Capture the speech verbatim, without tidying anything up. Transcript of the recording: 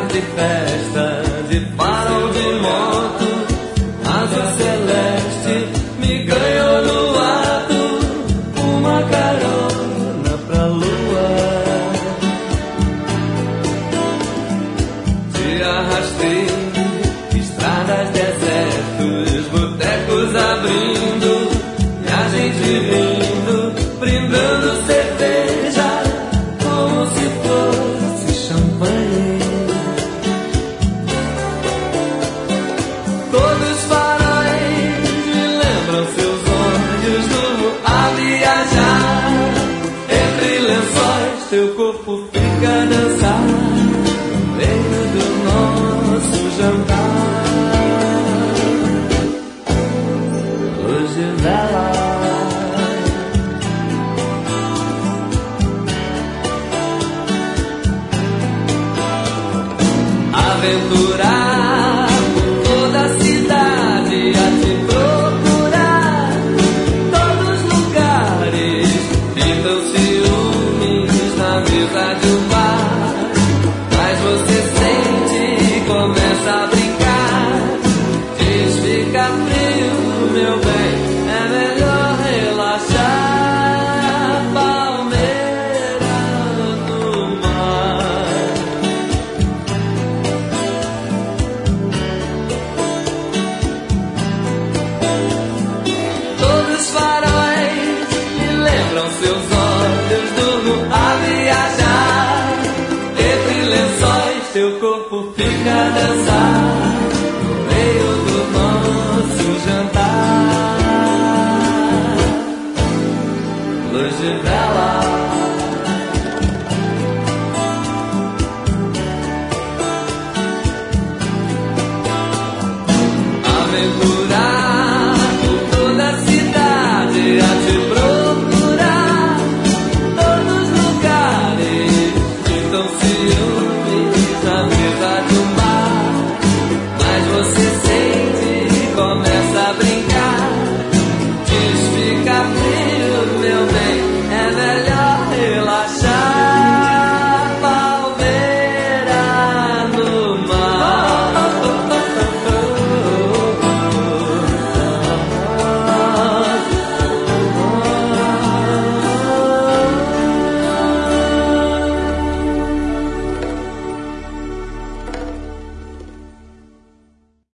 de festa, de farol de moto, asa celeste me ganhou no ato, uma carona pra lua. Te arrastei, estradas, desertos, botecos abrindo, e a gente rindo, brindando cerveja, como se fosse champanhe. Todos os faróis me lembram seus olhos no a viajar. Entre lençóis teu corpo fica a dançar, no meio do nosso jantar. Luz de vela, aventurar toda a cidade a te procurar, todos os lugares pintam ciúmes na mesa de um bar, mas você sente e começa a brincar, diz fica frio meu bem, é melhor relaxar, palmeira no mar. Todos os faróis me lembram seus olhos, durmo a viajar. Entre lençóis teu corpo fica a dançar, no meio do nosso jantar. Luz de vela.